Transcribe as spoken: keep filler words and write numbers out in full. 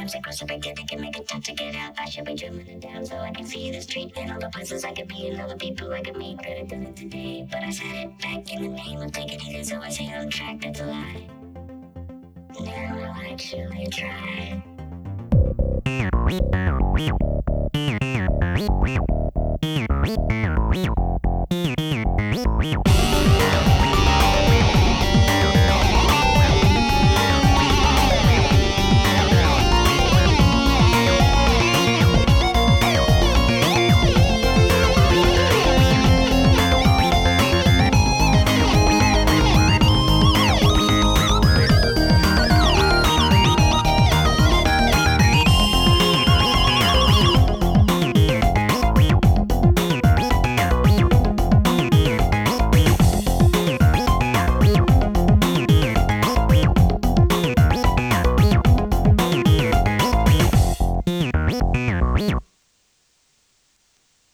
Sometimes I cross if I get it, can make a tough to get out. I should be trimming it down so I can see the street and all the places I could be and all the people I could meet. Could have done it today, but I said it back in the name of take it easy, so I stay on track. That's a lie. Now I'll actually try.